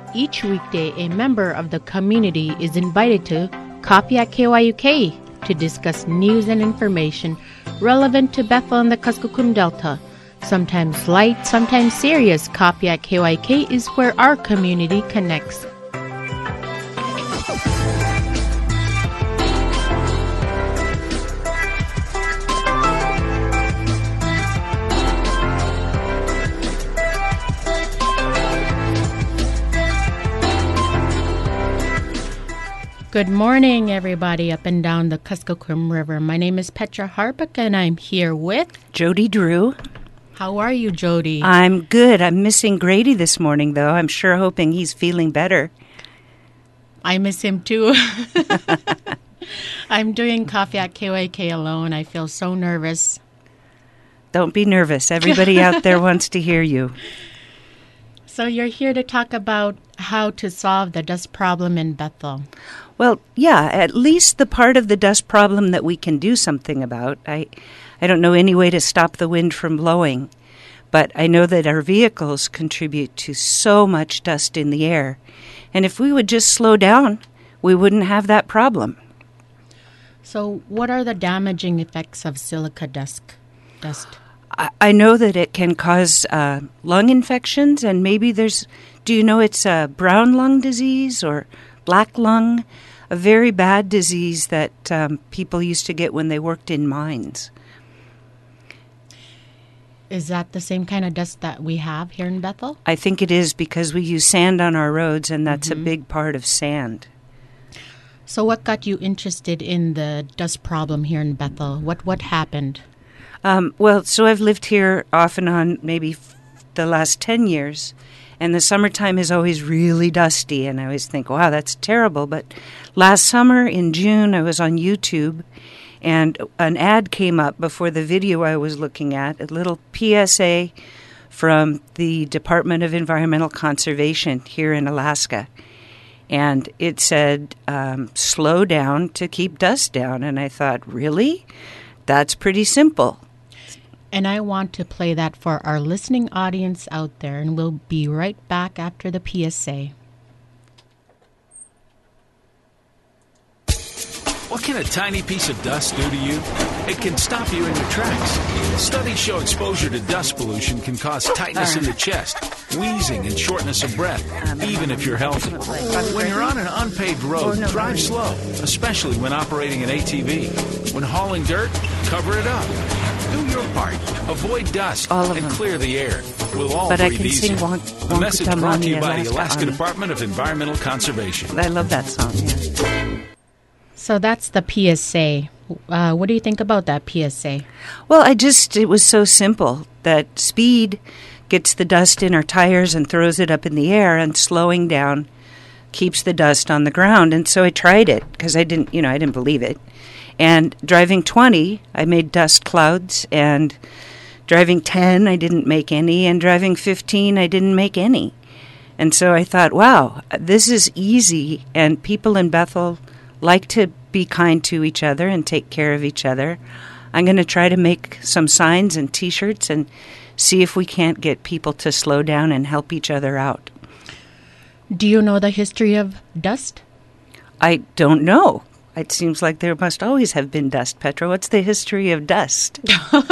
Each weekday, a member of the community is invited to Coffee at KYUK to discuss news and information relevant to Bethel and the Kuskokwim Delta. Sometimes light, sometimes serious, Coffee at KYUK is where our community connects. Good morning, everybody up and down the Kuskokwim River. My name is Petra Harbeck, and I'm here with Jody Drew. How are you, Jody? I'm good. I'm missing Grady this morning, though. I'm sure hoping he's feeling better. I miss him, too. I'm doing Coffee at KYK alone. I feel so nervous. Don't be nervous. Everybody out there wants to hear you. So you're here to talk about how to solve the dust problem in Bethel. Well, yeah, at least the part of the dust problem that we can do something about. I don't know any way to stop the wind from blowing, but I know that our vehicles contribute to so much dust in the air. And if we would just slow down, we wouldn't have that problem. So what are the damaging effects of silica dust? I know that it can cause lung infections, and maybe do you know it's brown lung disease or black lung? A very bad disease that people used to get when they worked in mines. Is that the same kind of dust that we have here in Bethel? I think it is because we use sand on our roads, and that's a big part of sand. So what got you interested in the dust problem here in Bethel? What happened? So I've lived here off and on maybe the last 10 years, and the summertime is always really dusty, and I always think, wow, that's terrible. But last summer in June, I was on YouTube, and an ad came up before the video I was looking at, a little PSA from the Department of Environmental Conservation here in Alaska. And it said, slow down to keep dust down. And I thought, really? That's pretty simple. And I want to play that for our listening audience out there, and we'll be right back after the PSA. What can a tiny piece of dust do to you? It can stop you in your tracks. Studies show exposure to dust pollution can cause tightness in the chest, wheezing, and shortness of breath, even if you're healthy. When you're on an unpaved road, drive slow, especially when operating an ATV. When hauling dirt, cover it up. Do your part. Avoid dust and clear the air. We'll all breathe easier. A message brought to you by the Alaska Department of Environmental Conservation. I love that song, yeah. So that's the PSA. What do you think about that PSA? Well, it was so simple that speed gets the dust in our tires and throws it up in the air, and slowing down keeps the dust on the ground. And so I tried it because I didn't believe it. And driving 20, I made dust clouds, and driving 10, I didn't make any, and driving 15, I didn't make any. And so I thought, wow, this is easy, and people in Bethel like to be kind to each other and take care of each other. I'm going to try to make some signs and T-shirts and see if we can't get people to slow down and help each other out. Do you know the history of dust? I don't know. It seems like there must always have been dust, Petra. What's the history of dust?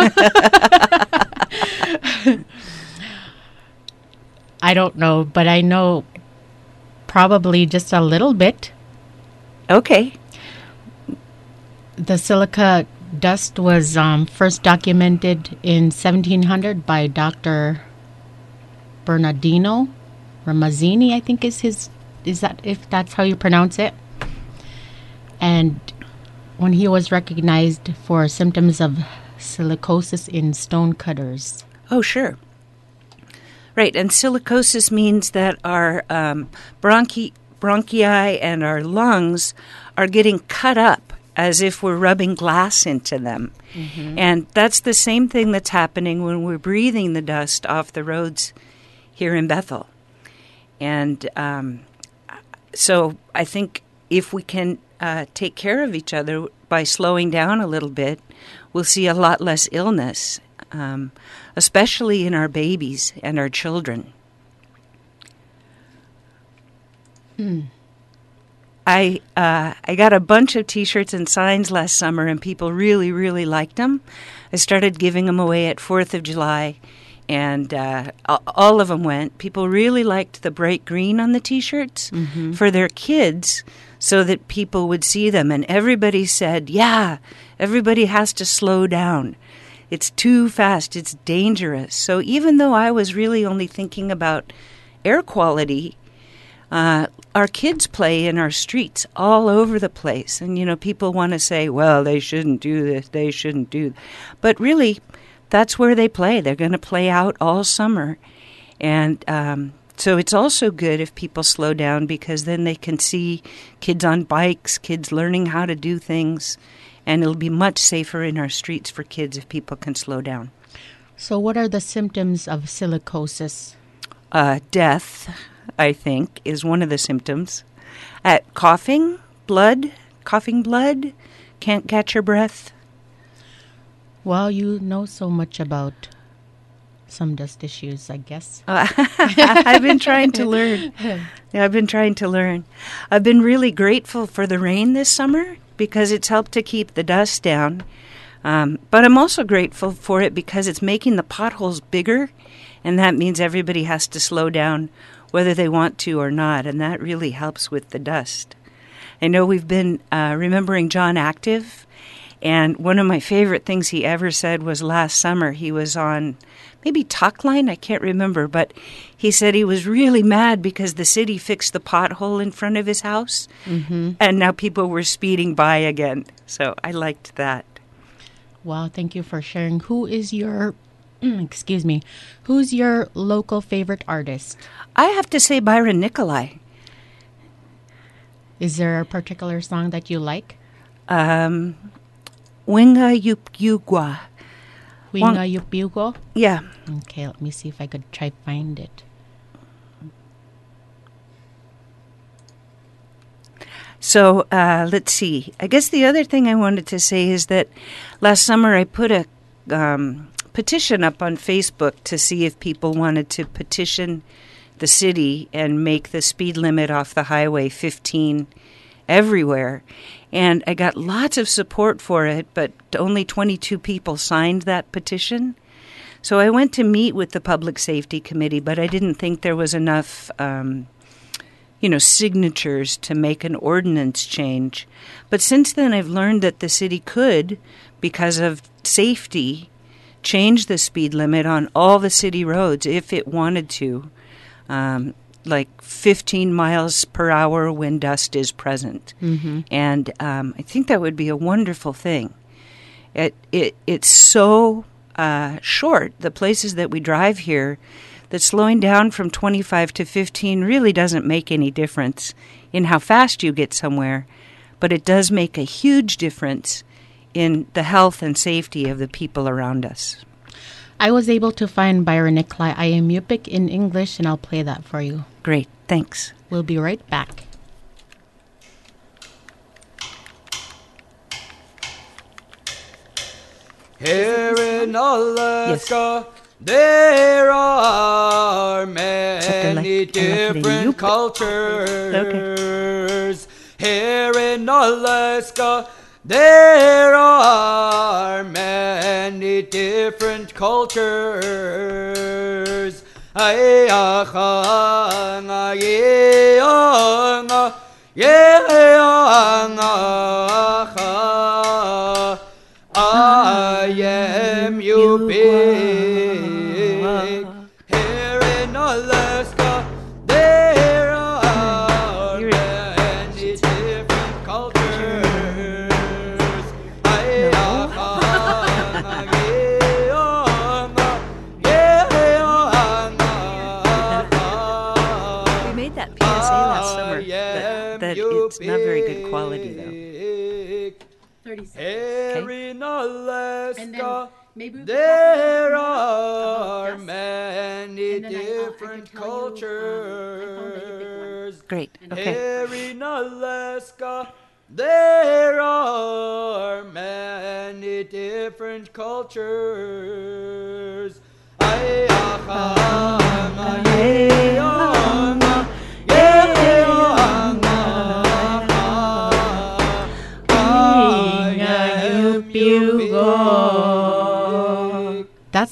I don't know, but I know probably just a little bit. Okay. The silica dust was first documented in 1700 by Dr. Bernardino Ramazzini, I think is that if that's how you pronounce it? And when he was recognized for symptoms of silicosis in stone cutters. Oh, sure. Right, and silicosis means that our bronchi and our lungs are getting cut up as if we're rubbing glass into them. Mm-hmm. And that's the same thing that's happening when we're breathing the dust off the roads here in Bethel. And so I think if we can take care of each other by slowing down a little bit, we'll see a lot less illness, especially in our babies and our children. I got a bunch of T-shirts and signs last summer, and people really, really liked them. I started giving them away at 4th of July, and all of them went. People really liked the bright green on the T-shirts for their kids so that people would see them. And everybody said, yeah, everybody has to slow down. It's too fast. It's dangerous. So even though I was really only thinking about air quality, our kids play in our streets all over the place. And, people want to say, well, they shouldn't do this, they shouldn't do that. But really, that's where they play. They're going to play out all summer. And so it's also good if people slow down, because then they can see kids on bikes, kids learning how to do things. And it'll be much safer in our streets for kids if people can slow down. So what are the symptoms of silicosis? Death, I think, is one of the symptoms. Coughing blood, can't catch your breath. Well, you know so much about some dust issues, I guess. I've been trying to learn. I've been really grateful for the rain this summer because it's helped to keep the dust down. But I'm also grateful for it because it's making the potholes bigger, and that means everybody has to slow down whether they want to or not, and that really helps with the dust. I know we've been remembering John Active, and one of my favorite things he ever said was last summer. He was on maybe Talkline, I can't remember, but he said he was really mad because the city fixed the pothole in front of his house, and now people were speeding by again. So I liked that. Wow, thank you for sharing. Who is your, who's your local favorite artist? I have to say Byron Nicolai. Is there a particular song that you like? Winga Yupyugwa. Winga Yupyugwa? Yeah. Okay, let me see if I could try find it. So let's see. I guess the other thing I wanted to say is that last summer I put a petition up on Facebook to see if people wanted to petition the city and make the speed limit off the highway 15 everywhere. And I got lots of support for it, but only 22 people signed that petition. So I went to meet with the Public Safety Committee, but I didn't think there was enough signatures to make an ordinance change. But since then, I've learned that the city could, because of safety, change the speed limit on all the city roads if it wanted to, like 15 miles per hour when dust is present. And I think that would be a wonderful thing. It's so short, the places that we drive here, that slowing down from 25 to 15 really doesn't make any difference in how fast you get somewhere, but it does make a huge difference in the health and safety of the people around us. I was able to find Byron Nicolai, I Am Yupik in English, and I'll play that for you. Great, thanks. We'll be right back. Here in Alaska, there are many different cultures. Here in Alaska, there are many different cultures. I am you big. Here in Alaska, there are many different cultures. We made that PSA last summer, that it's not very good quality, though. 36. Here in Alaska, maybe there are many different cultures. Great, okay. Here in Alaska, there are many different cultures.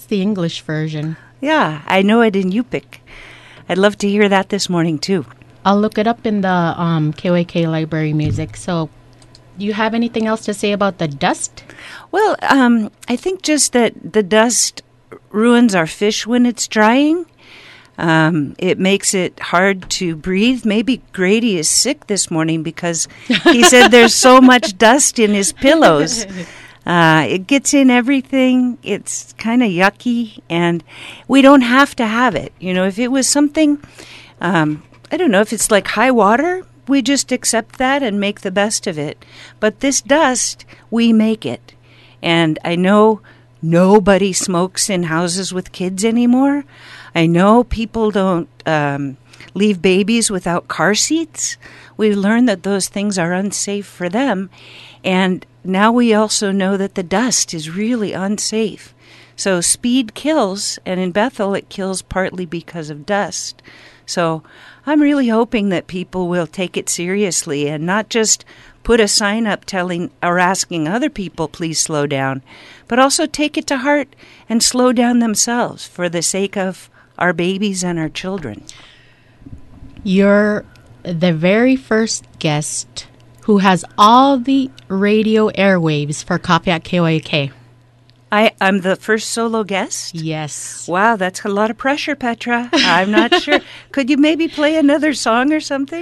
That's the English version. Yeah, I know it in Yupik. I'd love to hear that this morning, too. I'll look it up in the KYK library music. So, do you have anything else to say about the dust? Well, I think just that the dust ruins our fish when it's drying. It makes it hard to breathe. Maybe Grady is sick this morning because he said there's so much dust in his pillows. It gets in everything. It's kind of yucky, and we don't have to have it. You know, if it was something, I don't know, if it's like high water, we just accept that and make the best of it. But this dust, we make it. And I know nobody smokes in houses with kids anymore. I know people don't leave babies without car seats. We learned that those things are unsafe for them. And now we also know that the dust is really unsafe. So speed kills, and in Bethel it kills partly because of dust. So I'm really hoping that people will take it seriously and not just put a sign up telling or asking other people, please slow down, but also take it to heart and slow down themselves for the sake of our babies and our children. You're the very first guest who has all the radio airwaves for Kapiat KYK. I'm the first solo guest? Yes. Wow, that's a lot of pressure, Petra. I'm not sure. Could you maybe play another song or something?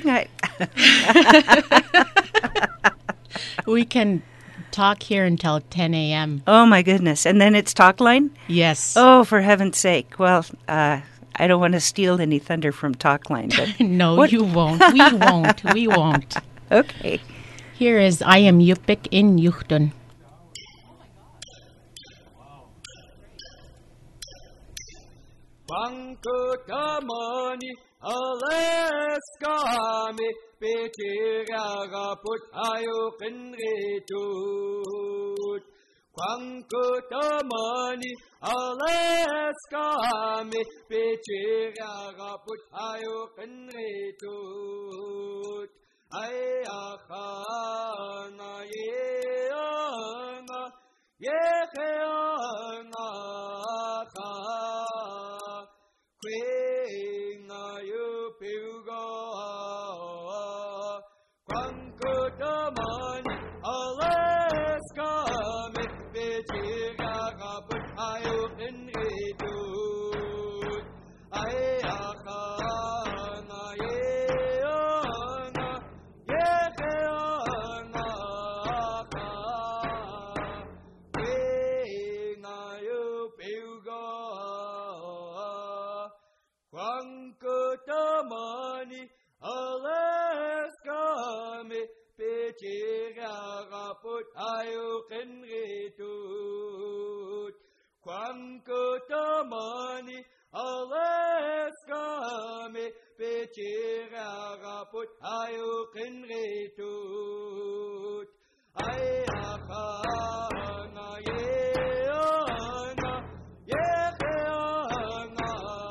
We can talk here until 10 a.m. Oh, my goodness. And then it's Talk Line? Yes. Oh, for heaven's sake. Well, I don't want to steal any thunder from Talk Line. But No, you won't. We won't. Okay. Here is I Am Yupik in Yuchtun. Pankutamani Alaskami Pitiraga put Ayokin retut Pankutamani Alaskami Pitiraga put Ayokin retut Ayakana Yeana Yeheana Queen you pilgo Quankutamani Alaska me Pitira Kaput Ayo in Redut Ayakana Yeana Yeheana Queen you pilgo Quankutamani Alaska me Pitira Kaput Ayokin retut Quankutamani Alaska me Pitira Kaput Ayokin retut Ayakana Yeana Yeheana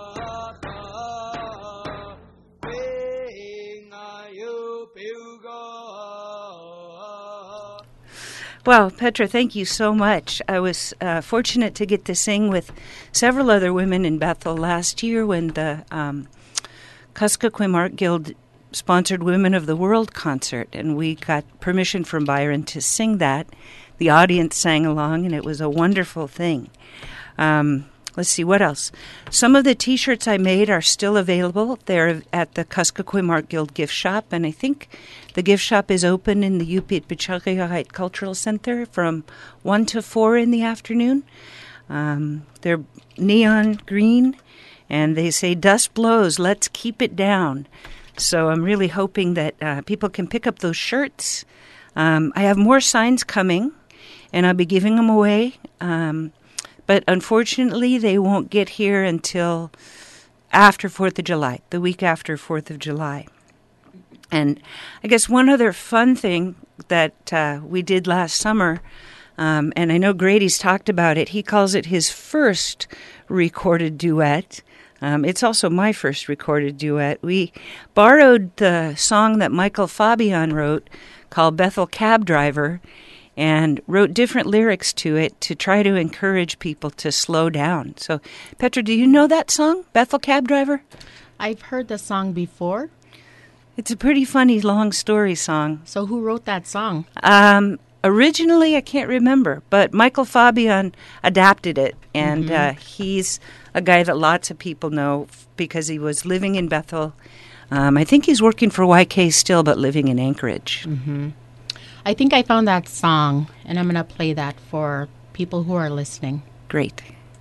Well, Petra, thank you so much. I was fortunate to get to sing with several other women in Bethel last year when the Kuskokwim Art Guild sponsored Women of the World concert, and we got permission from Byron to sing that. The audience sang along, and it was a wonderful thing. Let's see, what else? Some of the T-shirts I made are still available. They're at the Kuskokwim Art Guild gift shop, and I think the gift shop is open in the Yupik Bichakayahite Cultural Center from 1 to 4 in the afternoon. They're neon green, and they say, dust blows, let's keep it down. So I'm really hoping that people can pick up those shirts. I have more signs coming, and I'll be giving them away. But unfortunately, they won't get here until after 4th of July, the week after 4th of July. And I guess one other fun thing that we did last summer, and I know Grady's talked about it, he calls it his first recorded duet. It's also my first recorded duet. We borrowed the song that Michael Fabian wrote called Bethel Cab Driver, and wrote different lyrics to it to try to encourage people to slow down. So, Petra, do you know that song, Bethel Cab Driver? I've heard the song before. It's a pretty funny long story song. So who wrote that song? Originally, I can't remember, but Michael Fabian adapted it, and he's a guy that lots of people know because he was living in Bethel. I think he's working for YK still, but living in Anchorage. Mm-hmm. I think I found that song, and I'm going to play that for people who are listening. Great.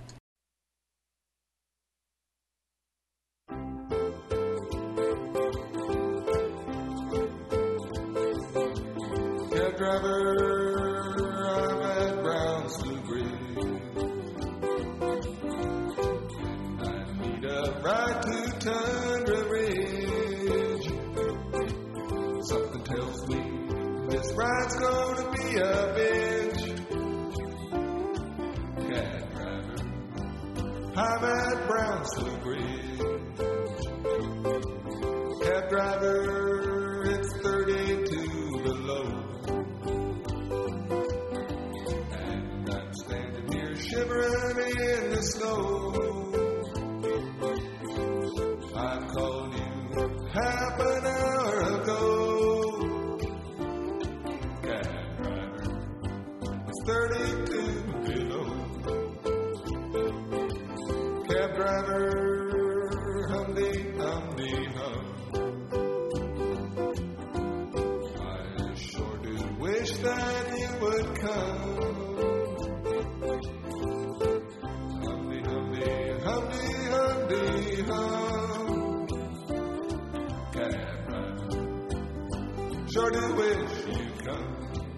Cab driver, I'm at Brown Slough Bridge. I need a ride to Tundra Ridge. Something tells me this ride's gonna be a bitch. Cab driver, I'm at Brown Slough Bridge. Cab driver, it's 32 below. And I'm standing here shivering in the snow. I called you half an hour ago. Cab driver, it's 32 below. Cab driver, humdy, humdy, hum. I sure do wish that you would come. Humdy, humdy, humdy, humdy, hum. Cab driver, sure do wish you'd come.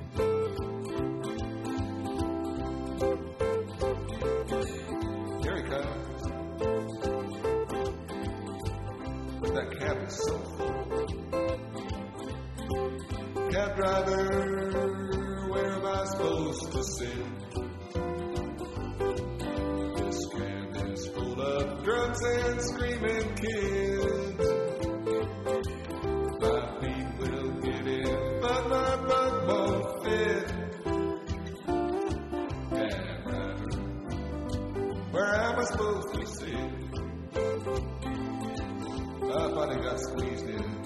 Here he comes. That cab is so full. Cab driver, where am I supposed to sit? This cab is full of drunks and screaming kids. My feet will get in, but my butt won't fit. Cab driver, where am I supposed to sit? I finally got squeezed in.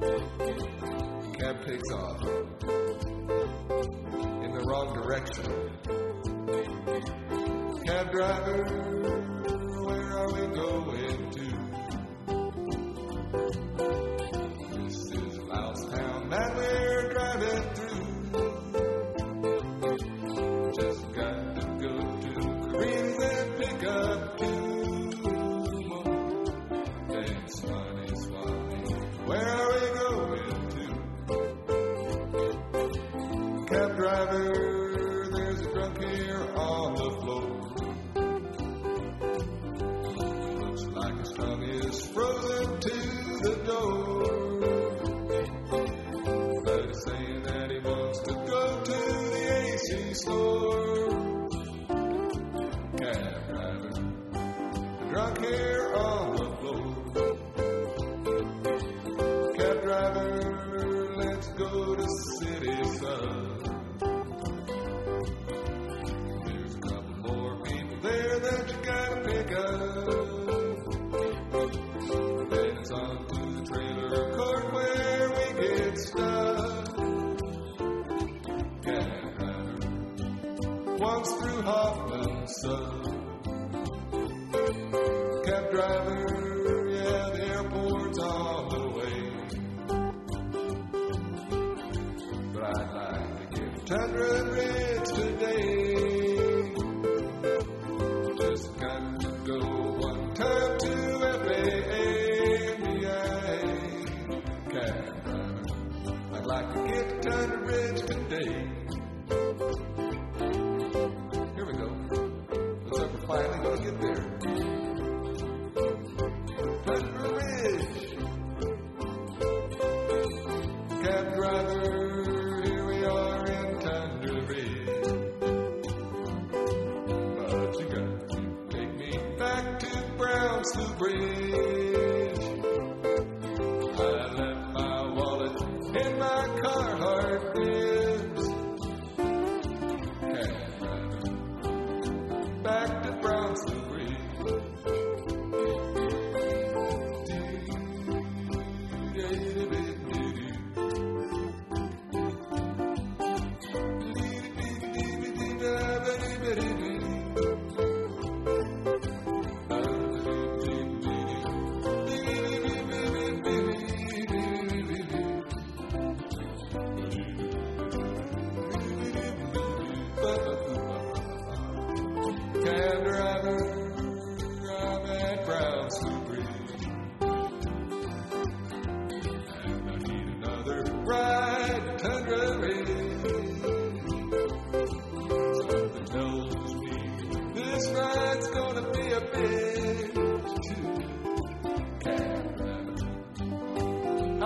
Cab takes off in the wrong direction. Cab driver, where are we going to? This is Loustown that we're driving through. Just got to go to Green's and pick up 2 more. Thanks, Swanee, Swanee, where are we going to? Cab driver, there's a drunk here on the floor. Looks like his tongue is frozen to the door. But he's saying that he wants to go to the AC store. Cab driver, drunk here on the floor. Cab driver, let's go to City Sun. There's a couple more people there that you gotta pick up. Then it's on to the trailer court where we get stuck. Cab driver, once through Hoffman's son. Cab driver, yeah, the airport's on the way. But I'd like to get to Tundra Ridge today. Just got to go one time to FAA. Cab driver, I'd like to get to Tundra Ridge today. Here we go. Looks like we're finally going to get there. Tundra Ridge. Cab driver, here we are in Tundra Ridge. But you got to take me back to Brown Slough Bridge. I left my wallet in my Carhartt bibs.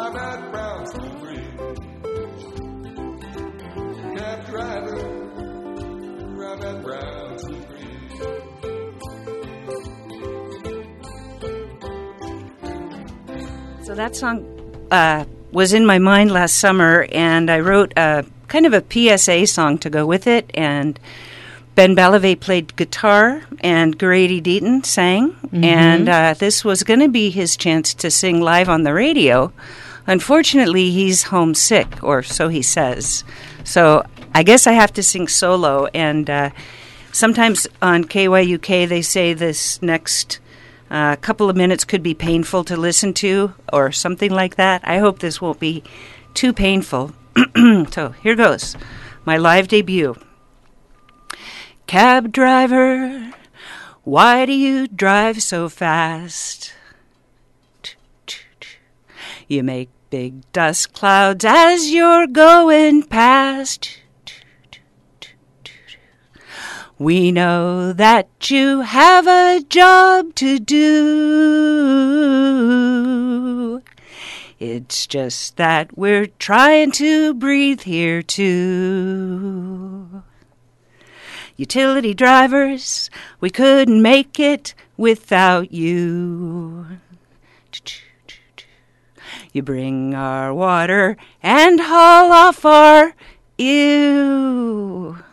I'm at Brownsville Bridge. Cab driver, I'm at Brownsville Bridge. So that song was in my mind last summer, and I wrote a kind of a PSA song to go with it, and Ben Ballavey played guitar, and Grady Deaton sang, and this was going to be his chance to sing live on the radio. Unfortunately, he's homesick, or so he says. So I guess I have to sing solo, and sometimes on KYUK they say this next couple of minutes could be painful to listen to, or something like that. I hope this won't be too painful. So here goes, my live debut. Cab driver, why do you drive so fast? You make big dust clouds as you're going past. We know that you have a job to do. It's just that we're trying to breathe here too. Utility drivers, we couldn't make it without you. You bring our water and haul off our ew.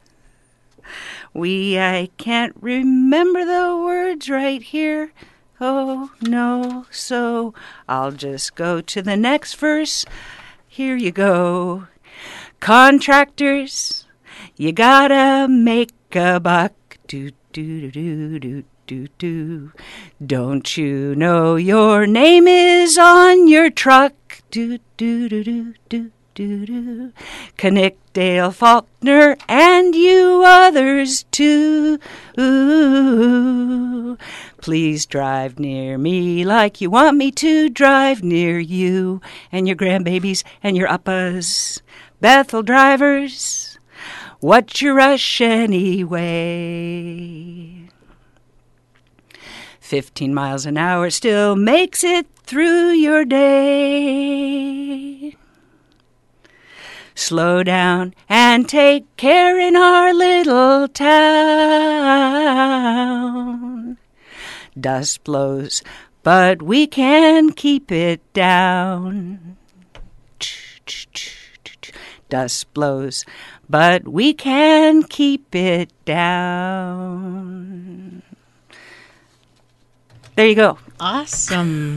I can't remember the words right here. Oh, no, so I'll just go to the next verse. Here you go. Contractors, you gotta make a buck. Do, do, do, do, do, do. Don't you know your name is on your truck? Do, do, do, do, do. Do-do. Knickdale, Faulkner, and you others too. Ooh. Please drive near me like you want me to drive near you and your grandbabies and your uppas. Bethel drivers, what's your rush anyway? 15 miles an hour still makes it through your day. Slow down and take care in our little town. Dust blows, but we can keep it down. Dust blows, but we can keep it down. There you go. Awesome.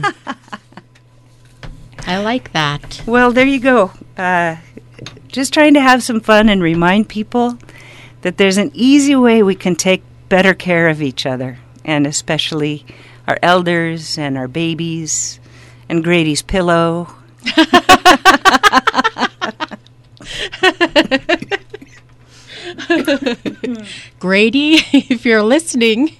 I like that. Well, there you go. Just trying to have some fun and remind people that there's an easy way we can take better care of each other, and especially our elders and our babies and Grady's pillow. Grady, if you're listening.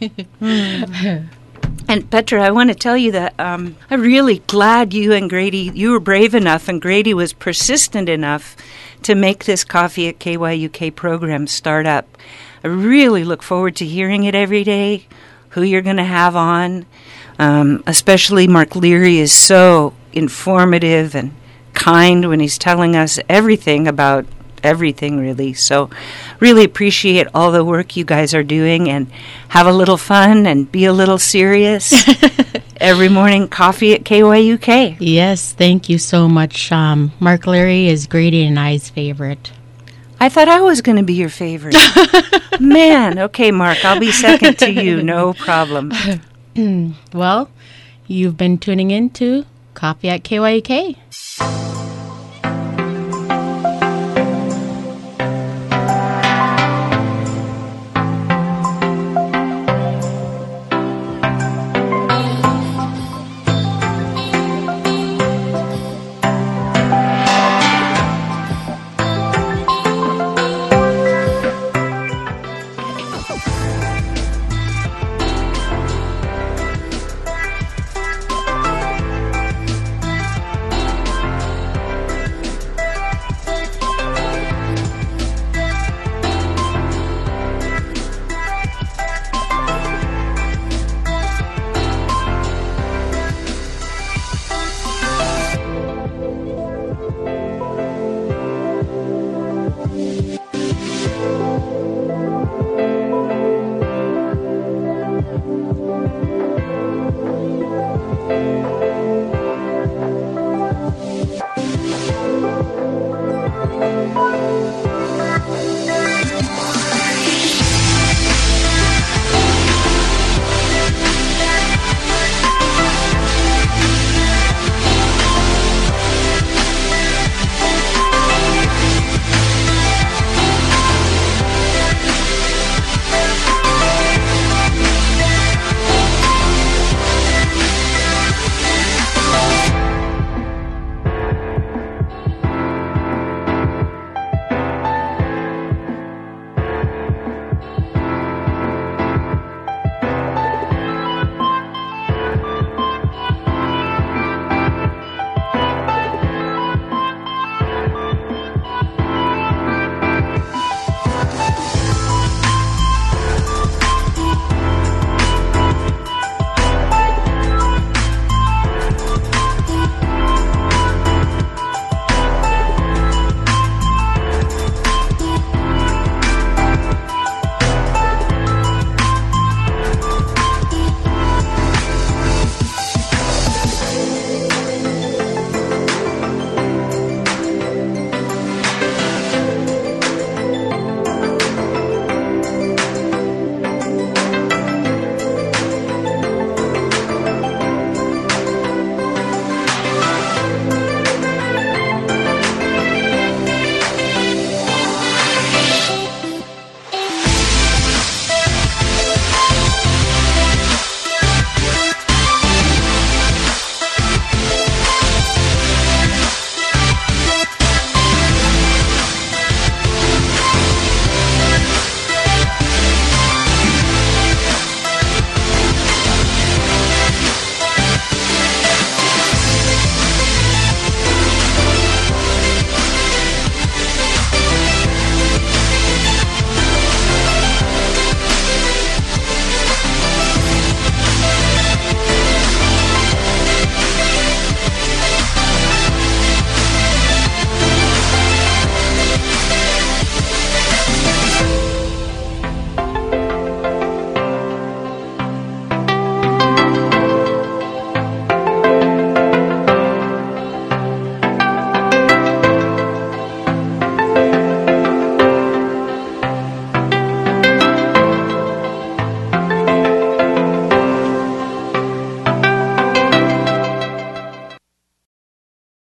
And Petra, I want to tell you that I'm really glad you were brave enough, and Grady was persistent enough to make this Coffee at KYUK program start up. I really look forward to hearing it every day, who you're going to have on. Especially Mark Leary is so informative and kind when he's telling us everything about everything, really. So really appreciate all the work you guys are doing, and have a little fun and be a little serious. Every morning, Coffee at KYUK. Yes, thank you so much. Mark Leary is Grady and I's favorite. I thought I was going to be your favorite. Man, okay, Mark, I'll be second to you, no problem. Well, you've been tuning in to Coffee at KYUK.